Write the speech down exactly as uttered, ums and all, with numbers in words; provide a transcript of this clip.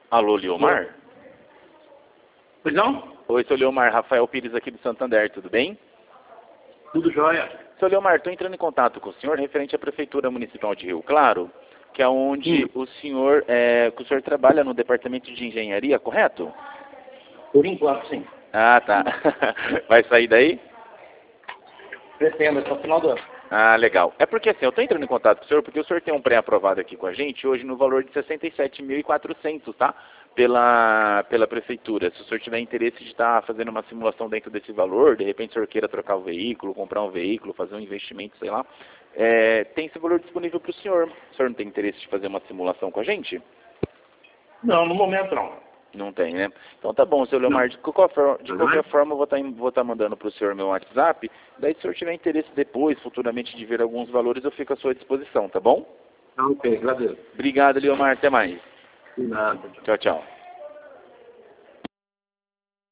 Alô, Leomar? Pois não? Oi, sou Leomar, Rafael Pires aqui do Santander, tudo bem? Tudo jóia. Seu Leomar, estou entrando em contato com o senhor referente à Prefeitura Municipal de Rio Claro, que é onde Sim. o senhor, é, que o senhor trabalha no Departamento de Engenharia, correto? Por enquanto, sim. Ah, tá. Vai sair daí? Pretendo até o final do ano. Ah, legal. É porque assim, eu estou entrando em contato com o senhor porque o senhor tem um pré-aprovado aqui com a gente hoje no valor de sessenta e sete mil e quatrocentos, tá? Pela, pela prefeitura. Se o senhor tiver interesse de estar fazendo uma simulação dentro desse valor, de repente o senhor queira trocar o veículo, comprar um veículo, fazer um investimento, sei lá, é, tem esse valor disponível para o senhor. O senhor não tem interesse de fazer uma simulação com a gente? Não, no momento não. Não tem, né? Então tá bom, seu Leomar, Não. de qualquer, for- de Tá qualquer bem? forma eu vou estar vou tá mandando para o senhor meu WhatsApp, daí se o senhor tiver interesse depois, futuramente, de ver alguns valores, eu fico à sua disposição, tá bom? Tá ok, agradeço. Obrigado, Leomar, até mais. De nada. Tchau, tchau.